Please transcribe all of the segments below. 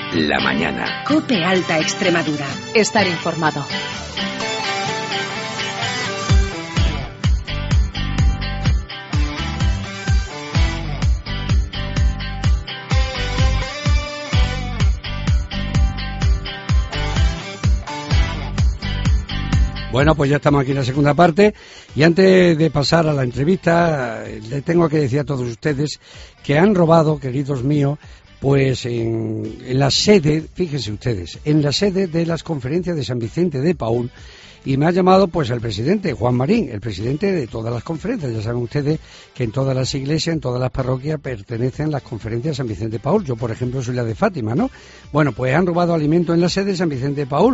la mañana. COPE Alta Extremadura. Estar informado. Bueno, pues ya estamos aquí en la segunda parte y antes de pasar a la entrevista le tengo que decir a todos ustedes que han robado, queridos míos, pues en la sede, fíjense ustedes, en la sede de las conferencias de San Vicente de Paúl, y me ha llamado pues el presidente, Juan Marín, el presidente de todas las conferencias. Ya saben ustedes que en todas las iglesias, en todas las parroquias pertenecen las conferencias de San Vicente de Paúl. Yo, por ejemplo, soy la de Fátima, ¿no? Bueno, pues han robado alimento en la sede de San Vicente de Paúl.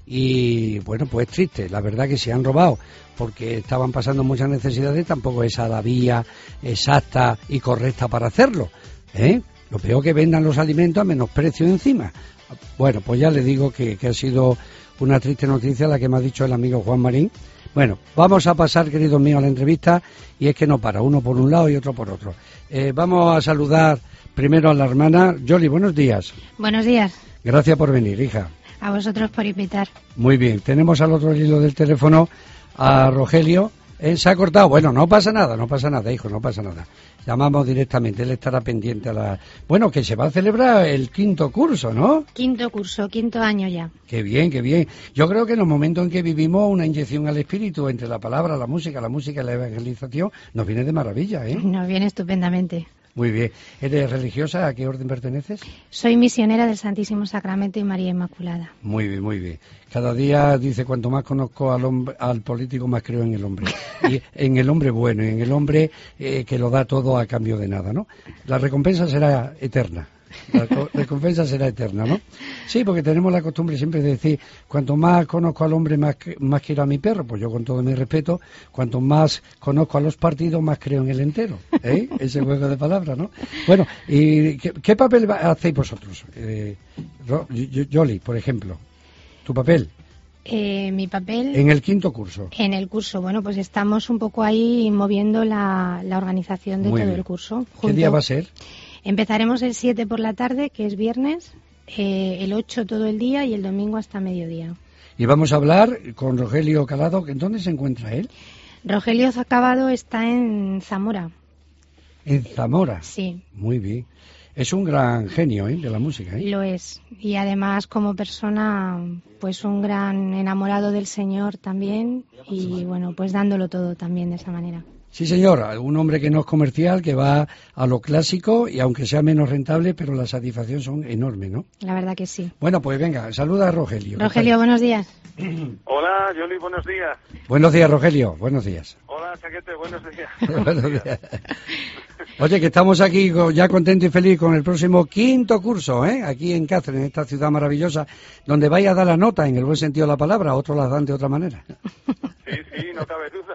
Y bueno, pues triste, la verdad que se han robado, porque estaban pasando muchas necesidades, tampoco es a la vía exacta y correcta para hacerlo, ¿eh? Lo peor que vendan los alimentos a menos precio encima. Bueno, pues ya le digo que ha sido una triste noticia la que me ha dicho el amigo Juan Marín. Bueno, vamos a pasar, queridos míos, a la entrevista, y es que no para, uno por un lado y otro por otro. Vamos a saludar primero a la hermana. Yoli, buenos días. Buenos días. Gracias por venir, hija. A vosotros por invitar. Muy bien, tenemos al otro hilo del teléfono a Rogelio. Se ha cortado. Bueno, no pasa nada, hijo, no pasa nada. Llamamos directamente, él estará pendiente a la... Bueno, que se va a celebrar el 5º curso, ¿no? 5º curso, 5º año ya. Qué bien, qué bien. Yo creo que en los momentos en que vivimos una inyección al espíritu entre la palabra, la música y la evangelización nos viene de maravilla, ¿eh? Nos viene estupendamente. Muy bien. ¿Eres religiosa? ¿A qué orden perteneces? Soy misionera del Santísimo Sacramento y María Inmaculada. Muy bien, muy bien. Cada día dice, cuanto más conozco al político, más creo en el hombre. Y en el hombre bueno, y en el hombre que lo da todo a cambio de nada, ¿no? La recompensa será eterna. La recompensa será eterna, ¿no? Sí, porque tenemos la costumbre siempre de decir, cuanto más conozco al hombre, más quiero a mi perro. Pues yo, con todo mi respeto, cuanto más conozco a los partidos, más creo en el entero, ¿eh? Ese juego de palabras, ¿no? Bueno, ¿y qué papel hacéis vosotros? Yoli, por ejemplo, ¿tu papel? Mi papel... En el 5º curso. En el curso, bueno, pues estamos un poco ahí moviendo la organización de todo el curso. ¿Qué día va a ser? Empezaremos el 7 por la tarde, que es viernes, el 8 todo el día y el domingo hasta mediodía. Y vamos a hablar con Rogelio Calado. ¿En dónde se encuentra él? Rogelio Calado está en Zamora. ¿En Zamora? Sí. Muy bien. Es un gran genio, de la música, ¿eh? Lo es. Y además, como persona, pues un gran enamorado del Señor también. Y bueno, pues dándolo todo también de esa manera. Sí, señor, un hombre que no es comercial, que va a lo clásico y aunque sea menos rentable, pero las satisfacciones son enormes, ¿no? La verdad que sí. Bueno, pues venga, saluda a Rogelio. Rogelio, buenos días. Hola, Yoli, buenos días. Buenos días, Rogelio, buenos días. Hola, Chaquete, buenos días. Buenos días. Oye, que estamos aquí ya contentos y felices con el próximo 5º curso, aquí en Cáceres, en esta ciudad maravillosa, donde vaya a dar la nota, en el buen sentido de la palabra, otros la dan de otra manera. Sí, no cabe duda.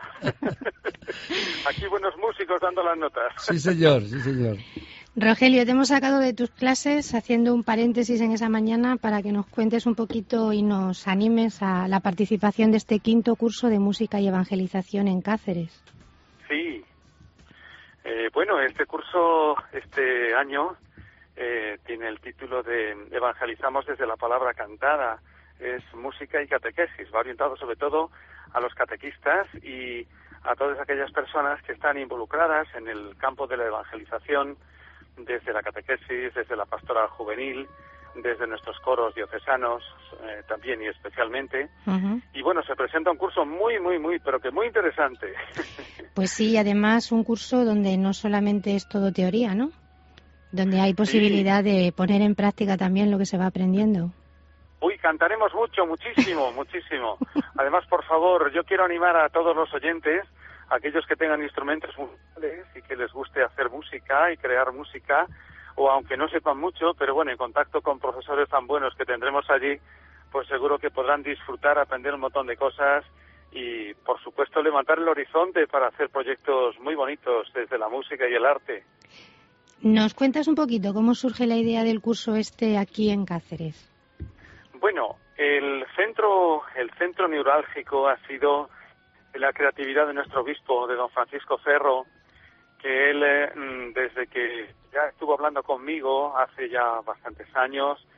Aquí buenos músicos dando las notas. Sí, señor, sí, señor. Rogelio, te hemos sacado de tus clases haciendo un paréntesis en esa mañana para que nos cuentes un poquito y nos animes a la participación de este 5º curso de música y evangelización en Cáceres. Sí. Bueno, este curso, este año, tiene el título de Evangelizamos desde la palabra cantada. Es música y catequesis. Va orientado sobre todo a los catequistas y a todas aquellas personas que están involucradas en el campo de la evangelización, desde la catequesis, desde la pastoral juvenil, desde nuestros coros diocesanos también y especialmente. Uh-huh. Y bueno, se presenta un curso muy, pero que muy interesante. Pues sí, además un curso donde no solamente es todo teoría, ¿no? Donde hay posibilidad de poner en práctica también lo que se va aprendiendo. Uy, cantaremos muchísimo. Además, por favor, yo quiero animar a todos los oyentes, aquellos que tengan instrumentos musicales y que les guste hacer música y crear música, o aunque no sepan mucho, pero bueno, en contacto con profesores tan buenos que tendremos allí, pues seguro que podrán disfrutar, aprender un montón de cosas y, por supuesto, levantar el horizonte para hacer proyectos muy bonitos desde la música y el arte. ¿Nos cuentas un poquito cómo surge la idea del curso aquí en Cáceres? Bueno, el centro neurálgico ha sido la creatividad de nuestro obispo, de don Francisco Ferro, que él, desde que ya estuvo hablando conmigo hace ya bastantes años,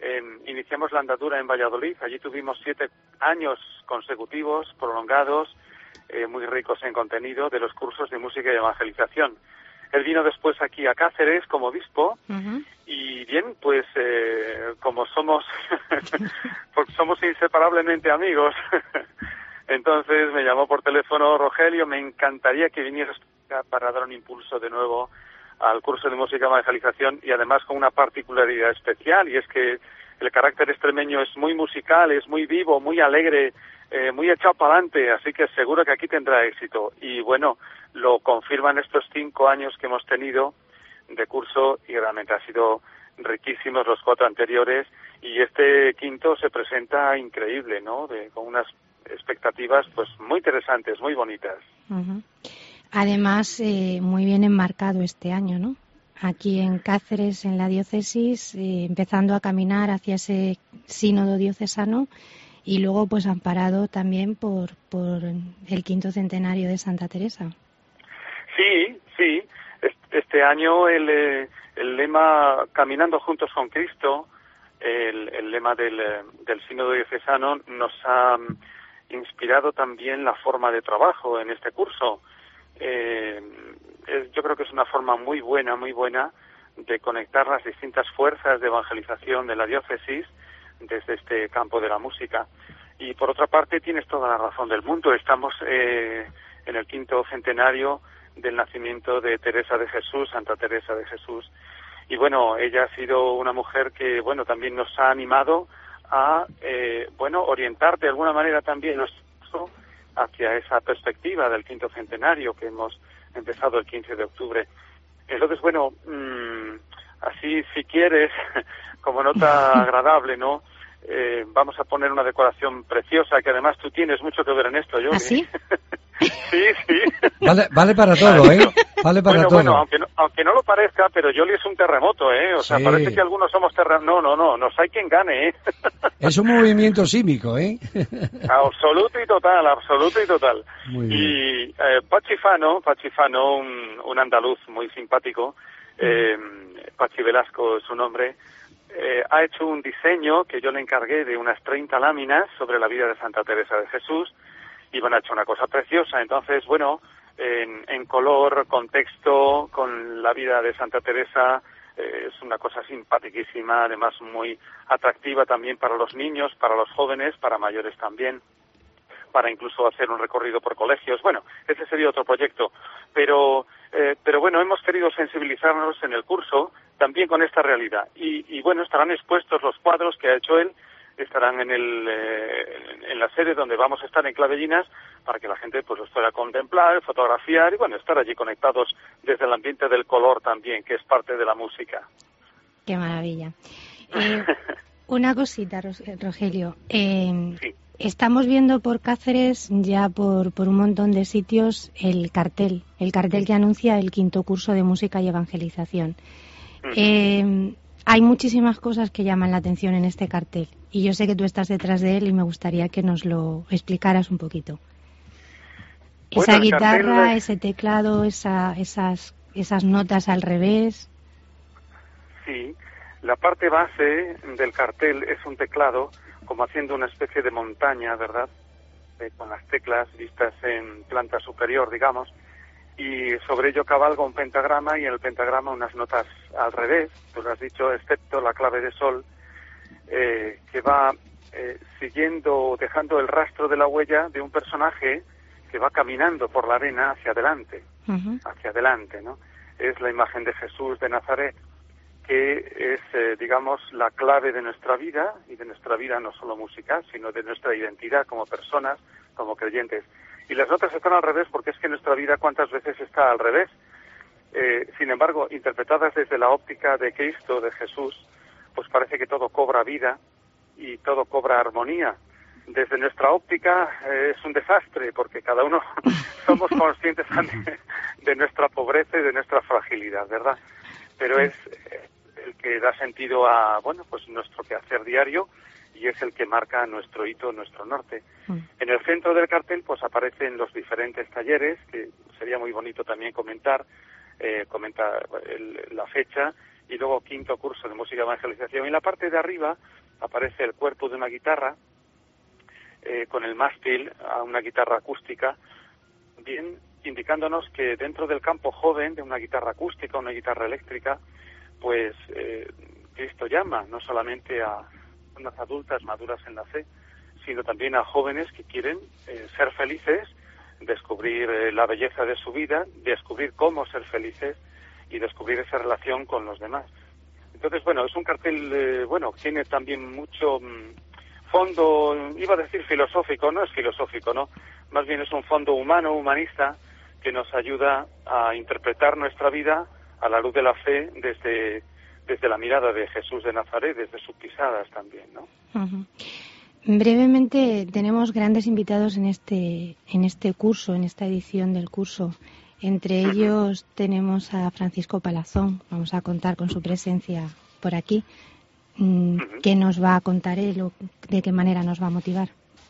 iniciamos la andadura en Valladolid. Allí tuvimos 7 años consecutivos, prolongados, muy ricos en contenido, de los cursos de música y evangelización. Él vino después aquí a Cáceres como obispo. Uh-huh. Y bien, pues como somos somos inseparablemente amigos, entonces me llamó por teléfono: Rogelio, me encantaría que vinieras para dar un impulso de nuevo al curso de música y evangelización, y además con una particularidad especial, y es que el carácter extremeño es muy musical, es muy vivo, muy alegre, muy echado para adelante, así que seguro que aquí tendrá éxito. Y bueno, lo confirman estos 5 años que hemos tenido de curso, y realmente ha sido riquísimos los 4 anteriores, y este quinto se presenta increíble, ¿no? Con unas expectativas pues muy interesantes, muy bonitas. Uh-huh. Además, muy bien enmarcado este año, ¿no? Aquí en Cáceres, en la diócesis, empezando a caminar hacia ese sínodo diocesano, y luego pues amparado también por el 5º centenario de Santa Teresa. Sí. Este año el lema Caminando Juntos con Cristo, el lema del sínodo diocesano, nos ha inspirado también la forma de trabajo en este curso. Yo creo que es una forma muy buena de conectar las distintas fuerzas de evangelización de la diócesis desde este campo de la música. Y por otra parte, tienes toda la razón del mundo. Estamos en el 5º centenario del nacimiento de Teresa de Jesús, Santa Teresa de Jesús. Y bueno, ella ha sido una mujer que, bueno, también nos ha animado a, orientar de alguna manera también nuestro curso hacia esa perspectiva del 5º centenario que hemos empezado el 15 de octubre. Entonces, bueno, así, si quieres, como nota agradable, ¿no? Vamos a poner una decoración preciosa, que además tú tienes mucho que ver en esto, Yoli. ¿Ah, sí? Sí. Vale para todo, ¿eh? Vale para todo. Bueno, aunque no lo parezca, pero Yoli es un terremoto, ¿eh? O sea, sí. Parece que algunos somos terremotos. No, nos hay quien gane, ¿eh? Es un movimiento símico, ¿eh? Absoluto y total. Muy bien. Y Pachi Fano, un andaluz muy simpático, Pachi Velasco es su nombre, ha hecho un diseño que yo le encargué de unas 30 láminas sobre la vida de Santa Teresa de Jesús, y bueno, ha hecho una cosa preciosa. Entonces, bueno, en color, con texto, con la vida de Santa Teresa, es una cosa simpaticísima, además muy atractiva también para los niños, para los jóvenes, para mayores también, para incluso hacer un recorrido por colegios. Bueno, ese sería otro proyecto, pero bueno, hemos querido sensibilizarnos en el curso también con esta realidad, y bueno, estarán expuestos los cuadros que ha hecho él, estarán en la sede donde vamos a estar en Clavellinas, para que la gente pues los pueda contemplar, fotografiar y bueno, estar allí conectados desde el ambiente del color también, que es parte de la música. Qué maravilla. Una cosita, Rogelio. Sí. Estamos viendo por Cáceres, ya por un montón de sitios, el cartel que anuncia el 5º curso de música y evangelización. Uh-huh. Hay muchísimas cosas que llaman la atención en este cartel, y yo sé que tú estás detrás de él y me gustaría que nos lo explicaras un poquito. Bueno, esa guitarra, cartel... ese teclado, esas notas al revés. Sí, la parte base del cartel es un teclado como haciendo una especie de montaña, ¿verdad? Con las teclas vistas en planta superior, digamos, y sobre ello cabalga un pentagrama, y en el pentagrama unas notas al revés, tú lo has dicho, excepto la clave de sol, que va siguiendo, dejando el rastro de la huella de un personaje que va caminando por la arena hacia adelante, ¿no? Es la imagen de Jesús de Nazaret, que es, digamos, la clave de nuestra vida, y de nuestra vida no solo musical, sino de nuestra identidad como personas, como creyentes. Y las notas están al revés porque es que nuestra vida cuántas veces está al revés. Sin embargo, interpretadas desde la óptica de Cristo, de Jesús, pues parece que todo cobra vida y todo cobra armonía. Desde nuestra óptica es un desastre porque cada uno somos conscientes de nuestra pobreza y de nuestra fragilidad, ¿verdad? Pero es el que da sentido a, bueno, pues nuestro quehacer diario, y es el que marca nuestro hito, nuestro norte. En el centro del cartel pues aparecen los diferentes talleres, que sería muy bonito también comentar la fecha, y luego quinto curso de música y evangelización. Y en la parte de arriba aparece el cuerpo de una guitarra, con el mástil a una guitarra acústica, bien indicándonos que dentro del campo joven de una guitarra acústica, una guitarra eléctrica, pues Cristo llama no solamente a unas adultas maduras en la fe, sino también a jóvenes que quieren ser felices, descubrir la belleza de su vida, descubrir cómo ser felices y descubrir esa relación con los demás. Entonces, bueno, es un cartel, tiene también mucho fondo, iba a decir filosófico, no es filosófico, ¿no? Más bien es un fondo humano, humanista, que nos ayuda a interpretar nuestra vida a la luz de la fe desde la mirada de Jesús de Nazaret, desde sus pisadas también, ¿no? Uh-huh. Brevemente, tenemos grandes invitados en este curso, en esta edición del curso. Entre ellos tenemos a Francisco Palazón. Vamos a contar con su presencia por aquí. ¿Qué nos va a contar él o de qué manera nos va a motivar?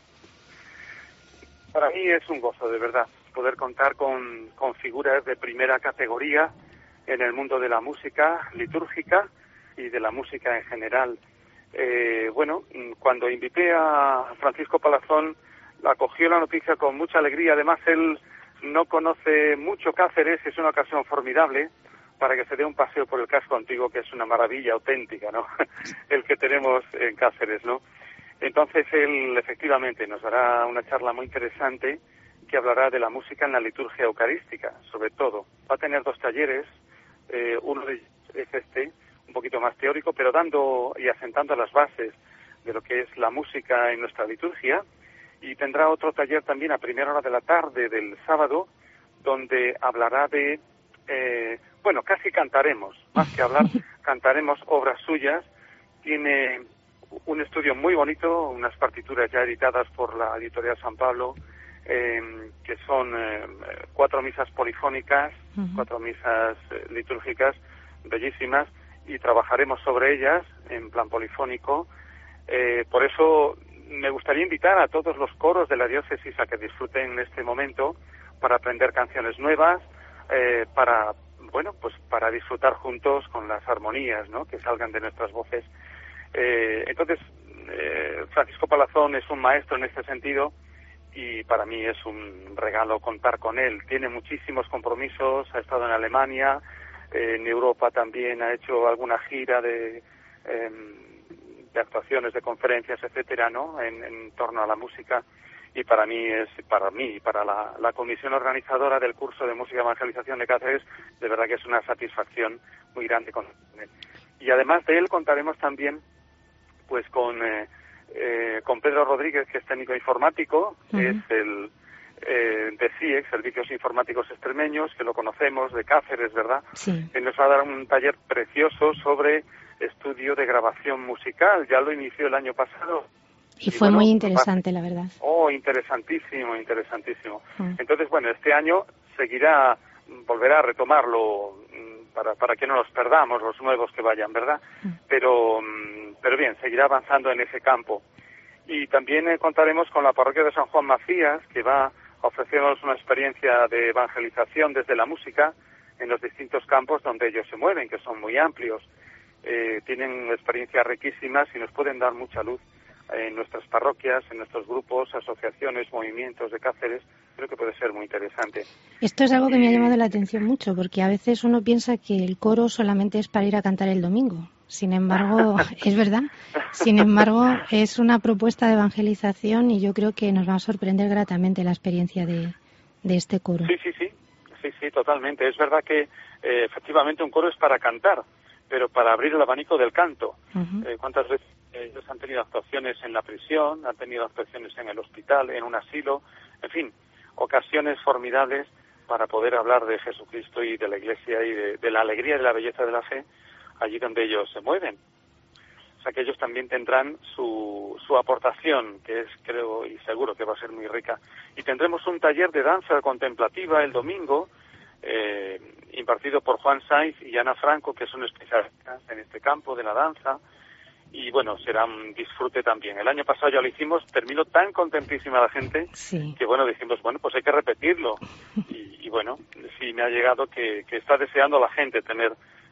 Para mí es un gozo, de verdad, poder contar con figuras de primera categoría en el mundo de la música litúrgica y de la música en general. Cuando invité a Francisco Palazón, acogió la noticia con mucha alegría. Además, él no conoce mucho Cáceres, es una ocasión formidable para que se dé un paseo por el casco antiguo, que es una maravilla auténtica, ¿no? El que tenemos en Cáceres, ¿no? Entonces, él efectivamente nos dará una charla muy interesante que hablará de la música en la liturgia eucarística, sobre todo. Va a tener 2 talleres, uno de ellos es un poquito más teórico, pero dando y asentando las bases de lo que es la música en nuestra liturgia, y tendrá otro taller también a primera hora de la tarde del sábado, donde hablará de, casi cantaremos, más que hablar, cantaremos obras suyas. Tiene un estudio muy bonito, unas partituras ya editadas por la editorial San Pablo, que son 4 misas polifónicas, 4 misas litúrgicas bellísimas, y trabajaremos sobre ellas en plan polifónico. Por eso me gustaría invitar a todos los coros de la diócesis a que disfruten este momento para aprender canciones nuevas, para disfrutar juntos con las armonías, ¿no?, que salgan de nuestras voces. Entonces, Francisco Palazón es un maestro en este sentido y para mí es un regalo contar con él. Tiene muchísimos compromisos, ha estado en Alemania, en Europa también ha hecho alguna gira de actuaciones, de conferencias, etcétera, ¿no?, en torno a la música. Y para mí y para la comisión organizadora del curso de música y evangelización de Cáceres, de verdad que es una satisfacción muy grande con él. Y además de él contaremos también pues con Pedro Rodríguez, que es técnico informático, es el de CIEX, Servicios Informáticos Extremeños, que lo conocemos, de Cáceres, ¿verdad? Sí. Él nos va a dar un taller precioso sobre estudio de grabación musical. Ya lo inició el año pasado. Y fue muy interesante, la verdad. Oh, interesantísimo. Entonces, este año volverá a retomarlo para que no nos perdamos los nuevos que vayan, ¿verdad? Pero bien, seguirá avanzando en ese campo. Y también contaremos con la parroquia de San Juan Macías, que va a ofrecernos una experiencia de evangelización desde la música en los distintos campos donde ellos se mueven, que son muy amplios. Tienen experiencias riquísimas y nos pueden dar mucha luz en nuestras parroquias, en nuestros grupos, asociaciones, movimientos de Cáceres. Creo que puede ser muy interesante. Esto es algo que me ha llamado la atención mucho, porque a veces uno piensa que el coro solamente es para ir a cantar el domingo. Sin embargo, es verdad. Sin embargo, es una propuesta de evangelización y yo creo que nos va a sorprender gratamente la experiencia de este coro. Sí, totalmente. Es verdad que efectivamente un coro es para cantar, pero para abrir el abanico del canto. ¿Cuántas veces ellos han tenido actuaciones en la prisión, han tenido actuaciones en el hospital, en un asilo, en fin, ocasiones formidables para poder hablar de Jesucristo y de la Iglesia y de la alegría y de la belleza de la fe allí donde ellos se mueven. O sea que ellos también tendrán su aportación, que es, creo y seguro que va a ser muy rica. Y tendremos un taller de danza contemplativa el domingo, impartido por Juan Saiz y Ana Franco, que son especialistas en este campo de la danza. Y será un disfrute también. El año pasado ya lo hicimos, terminó tan contentísima la gente que dijimos, pues hay que repetirlo. Y sí me ha llegado que está deseando la gente tener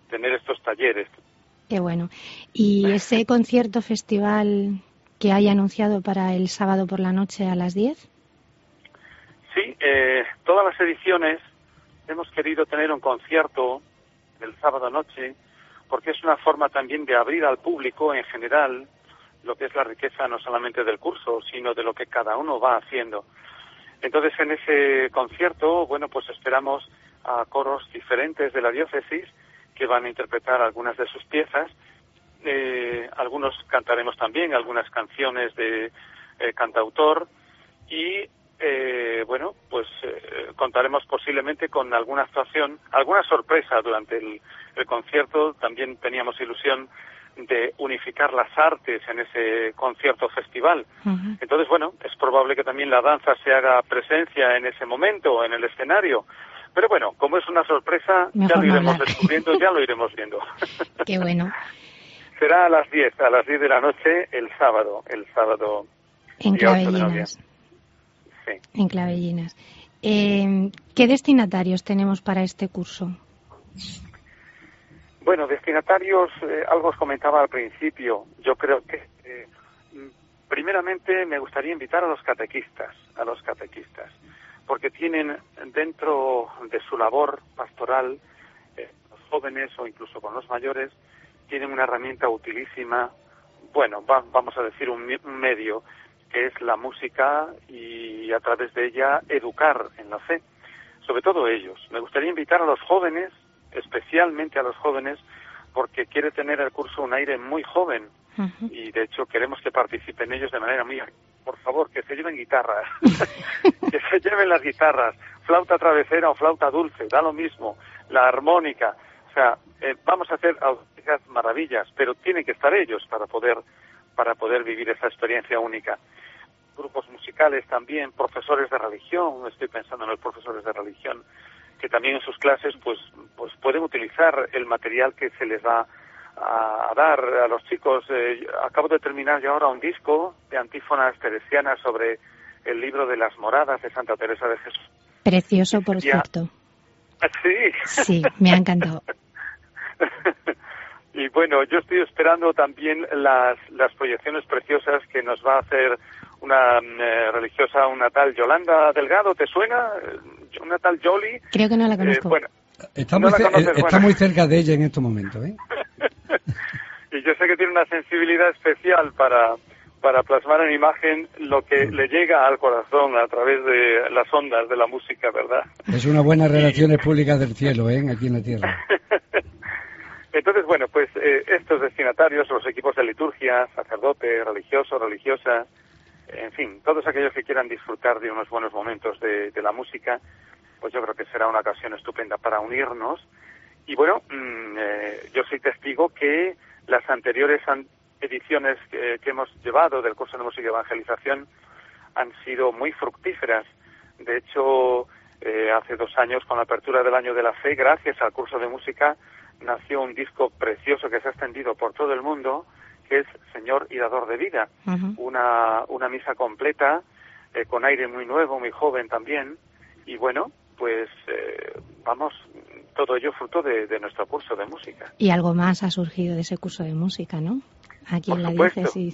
tener estos talleres. Qué bueno. ¿Y ese concierto festival que hay anunciado para el sábado por la noche a las 10? Sí, todas las ediciones hemos querido tener un concierto el sábado noche, porque es una forma también de abrir al público en general lo que es la riqueza no solamente del curso, sino de lo que cada uno va haciendo. Entonces, en ese concierto, bueno, pues esperamos a coros diferentes de la diócesis que van a interpretar algunas de sus piezas. Algunos cantaremos también algunas canciones de cantautor y bueno, pues contaremos posiblemente con alguna actuación, alguna sorpresa durante el concierto. También teníamos ilusión de unificar las artes en ese concierto festival. Uh-huh. Entonces, bueno, es probable que también la danza se haga presencia en ese momento, en el escenario. Pero bueno, como es una sorpresa, mejor ya lo iremos descubriendo, ya lo iremos viendo. Qué bueno. Será a las 10 de la noche el sábado en Clavellinas. Sí. En Clavellinas. ¿Qué destinatarios tenemos para este curso? Bueno, destinatarios, algo os comentaba al principio. Yo creo que primeramente me gustaría invitar a los catequistas, porque tienen dentro de su labor pastoral, los jóvenes o incluso con los mayores, tienen una herramienta utilísima, bueno, vamos a decir un medio, que es la música, y a través de ella educar en la fe, sobre todo ellos. Me gustaría invitar a los jóvenes, especialmente a los jóvenes, porque quiere tener el curso un aire muy joven, uh-huh. Y de hecho queremos que participen ellos de manera muy... Por favor, que se lleven guitarras, que se lleven las guitarras, flauta travesera o flauta dulce, da lo mismo, la armónica, o sea, vamos a hacer auténticas maravillas, pero tienen que estar ellos para poder vivir esa experiencia única. Grupos musicales también, profesores de religión, estoy pensando en los profesores de religión, que también en sus clases pues pueden utilizar el material que se les va a dar a los chicos. Acabo de terminar yo ahora un disco de antífonas teresianas sobre el libro de las moradas de Santa Teresa de Jesús. Precioso, por cierto. Sí. Sí, me ha encantado. Y bueno, yo estoy esperando también las proyecciones preciosas que nos va a hacer una religiosa, una tal Yolanda Delgado, ¿te suena? Una tal Yoli. Creo que no la conozco. Bueno, está muy cerca de ella en estos momentos, ¿eh? Y yo sé que tiene una sensibilidad especial para plasmar en imagen lo que le llega al corazón a través de las ondas de la música, ¿verdad? Es una buena relaciones públicas del cielo, ¿eh? Aquí en la tierra. Entonces, bueno, pues estos destinatarios, los equipos de liturgia, sacerdotes, religiosos, religiosas, en fin, todos aquellos que quieran disfrutar de unos buenos momentos de la música, pues yo creo que será una ocasión estupenda para unirnos. Y bueno, yo soy testigo que las anteriores ediciones que hemos llevado del curso de música y evangelización han sido muy fructíferas. De hecho, hace 2 años, con la apertura del Año de la Fe, gracias al curso de música, nació un disco precioso que se ha extendido por todo el mundo, que es Señor y Dador de Vida. Uh-huh. Una misa completa, con aire muy nuevo, muy joven también. Y bueno, pues vamos, todo ello fruto de nuestro curso de música. Y algo más ha surgido de ese curso de música, ¿no? Aquí en la diócesis.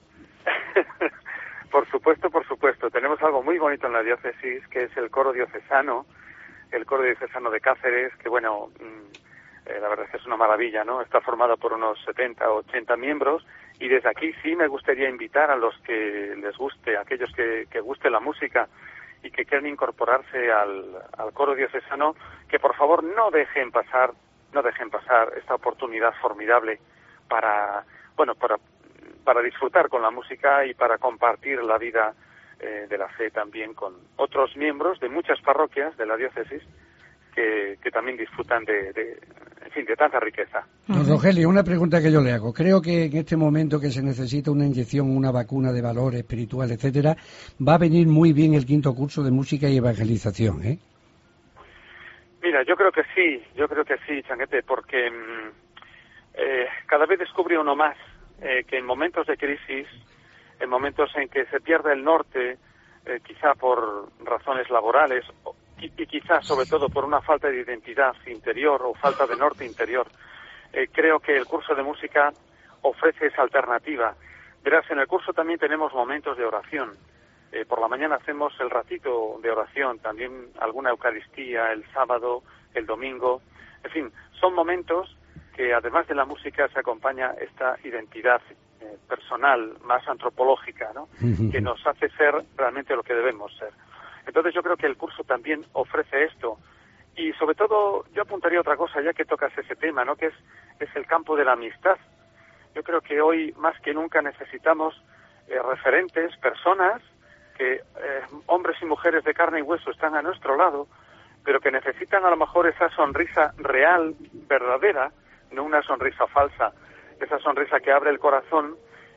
Por supuesto. Tenemos algo muy bonito en la diócesis, que es el coro diocesano de Cáceres, que bueno, la verdad es que es una maravilla, ¿no? Está formado por unos 70 o 80 miembros, y desde aquí sí me gustaría invitar a los que les guste, a aquellos que guste la música y que quieran incorporarse al coro diocesano, que por favor no dejen pasar esta oportunidad formidable para disfrutar con la música y para compartir la vida de la fe también con otros miembros de muchas parroquias de la diócesis que también disfrutan de tanta riqueza. Don Rogelio, una pregunta que yo le hago. Creo que en este momento que se necesita una inyección, una vacuna de valor espiritual, etcétera, va a venir muy bien el 5º curso de música y evangelización, ¿eh? Mira, yo creo que sí, Changuete, porque cada vez descubre uno más que en momentos de crisis, en momentos en que se pierde el norte, quizá por razones laborales, y quizás sobre todo por una falta de identidad interior o falta de norte interior, creo que el curso de música ofrece esa alternativa. Verás, en el curso también tenemos momentos de oración. Por la mañana hacemos el ratito de oración, también alguna Eucaristía el sábado, el domingo. En fin, son momentos que además de la música se acompaña esta identidad personal, más antropológica, ¿no? Que nos hace ser realmente lo que debemos ser. Entonces yo creo que el curso también ofrece esto. Y sobre todo, yo apuntaría otra cosa, ya que tocas ese tema, ¿no? Que es el campo de la amistad. Yo creo que hoy, más que nunca, necesitamos referentes, personas, que hombres y mujeres de carne y hueso están a nuestro lado, pero que necesitan a lo mejor esa sonrisa real, verdadera, no una sonrisa falsa, esa sonrisa que abre el corazón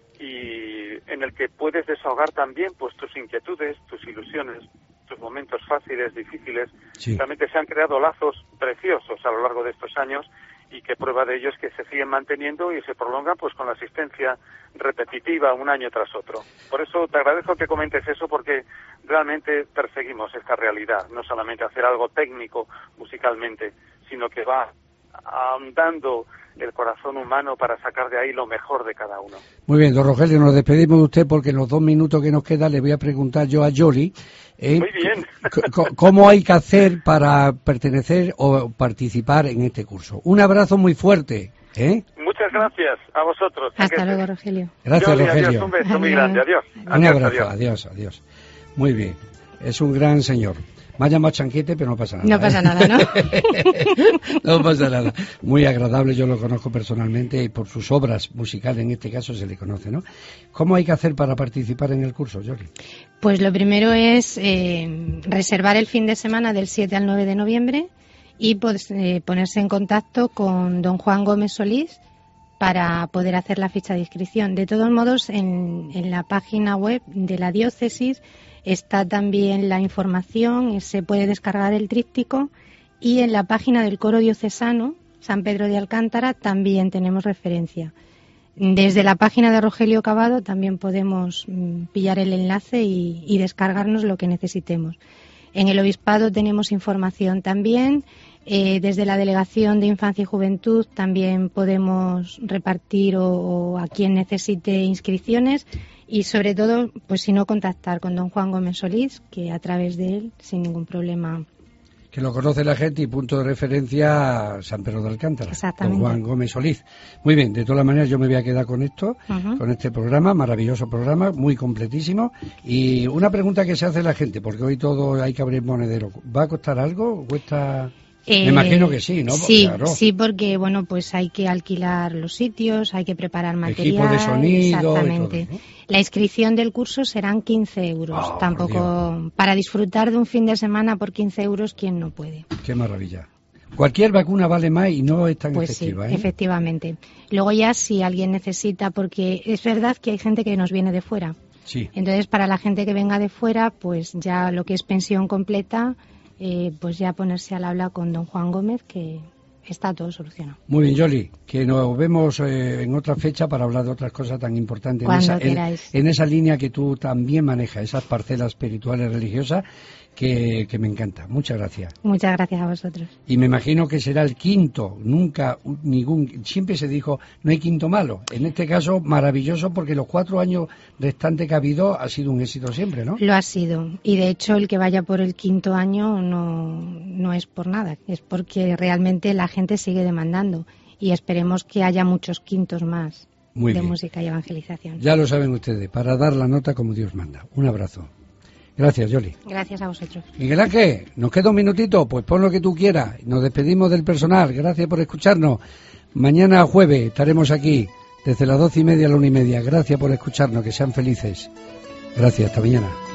y en el que puedes desahogar también pues tus inquietudes, tus ilusiones, tus momentos fáciles, difíciles. Sí. Realmente se han creado lazos preciosos a lo largo de estos años y que prueba de ello es que se siguen manteniendo y se prolongan pues con la asistencia repetitiva un año tras otro. Por eso te agradezco que comentes eso, porque realmente perseguimos esta realidad, no solamente hacer algo técnico musicalmente, sino que va ahondando el corazón humano para sacar de ahí lo mejor de cada uno. Muy bien, don Rogelio, nos despedimos de usted porque en los 2 minutos que nos quedan le voy a preguntar yo a Yoli Muy bien. cómo hay que hacer para pertenecer o participar en este curso. Un abrazo muy fuerte. Muchas gracias a vosotros. Hasta luego, Rogelio. Gracias, Yoli, Rogelio. Adiós, un beso muy grande. Adiós. Un abrazo. Adiós. Muy bien. Es un gran señor. Me ha llamado Chanquete, pero no pasa nada. No pasa nada, ¿no? No pasa nada. Muy agradable, yo lo conozco personalmente y por sus obras musicales, en este caso, se le conoce, ¿no? ¿Cómo hay que hacer para participar en el curso, Yoli? Pues lo primero es reservar el fin de semana del 7 al 9 de noviembre y ponerse en contacto con don Juan Gómez Solís para poder hacer la ficha de inscripción. De todos modos, en la página web de la diócesis está también la información, se puede descargar el tríptico, y en la página del coro diocesano, San Pedro de Alcántara, también tenemos referencia. Desde la página de Rogelio Cavado también podemos pillar el enlace y descargarnos lo que necesitemos. En el Obispado tenemos información también. Desde la Delegación de Infancia y Juventud también podemos repartir o a quien necesite inscripciones, y sobre todo, pues si no, contactar con don Juan Gómez Solís, que a través de él, sin ningún problema. Que lo conoce la gente y punto de referencia San Pedro de Alcántara. Exactamente. Don Juan Gómez Solís. Muy bien, de todas maneras yo me voy a quedar con esto, con este programa, maravilloso programa, muy completísimo. Y una pregunta que se hace la gente, porque hoy todo hay que abrir monedero. ¿Va a costar algo? ¿Cuesta...? Me imagino que sí, ¿no? Sí, claro. Sí, porque bueno, pues hay que alquilar los sitios, hay que preparar material. Equipo de sonido. Exactamente. Y todo, ¿no? La inscripción del curso serán 15 euros. Tampoco para disfrutar de un fin de semana por 15 euros, ¿quién no puede? Qué maravilla. Cualquier vacuna vale más y no es tan pues efectiva, sí, efectivamente. Luego ya si alguien necesita, porque es verdad que hay gente que nos viene de fuera. Sí. Entonces, para la gente que venga de fuera, pues ya lo que es pensión completa, pues ya ponerse al habla con don Juan Gómez, que está todo solucionado. Muy bien, Yoli, que nos vemos en otra fecha para hablar de otras cosas tan importantes. Cuando queráis. En esa línea que tú también manejas, esas parcelas espirituales religiosas, que me encanta. Muchas gracias. Muchas gracias a vosotros. Y me imagino que será el quinto, nunca siempre se dijo, no hay quinto malo. En este caso, maravilloso, porque los 4 años restantes que ha habido ha sido un éxito siempre, ¿no? Lo ha sido. Y de hecho, el que vaya por el quinto año no es por nada, es porque realmente la gente sigue demandando. Y esperemos que haya muchos quintos más de música y evangelización. Ya lo saben ustedes, para dar la nota como Dios manda. Un abrazo. Gracias, Yoli. Gracias a vosotros. Miguel Ángel, ¿nos queda un minutito? Pues pon lo que tú quieras. Nos despedimos del personal. Gracias por escucharnos. Mañana jueves estaremos aquí desde las 12:30 a la 1:30. Gracias por escucharnos. Que sean felices. Gracias. Hasta mañana.